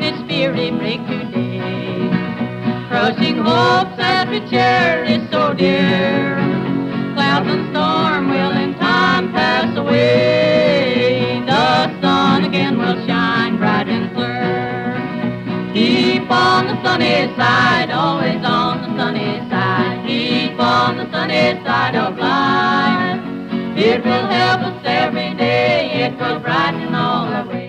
its fiery break today. Crushing hopes that we cherish so dear, clouds and storm will in time pass away. The sun again will shine bright and clear. Keep on the sunny side, always on the sunny side. Keep on the sunny side of life. It will help us every day, it will brighten all our way.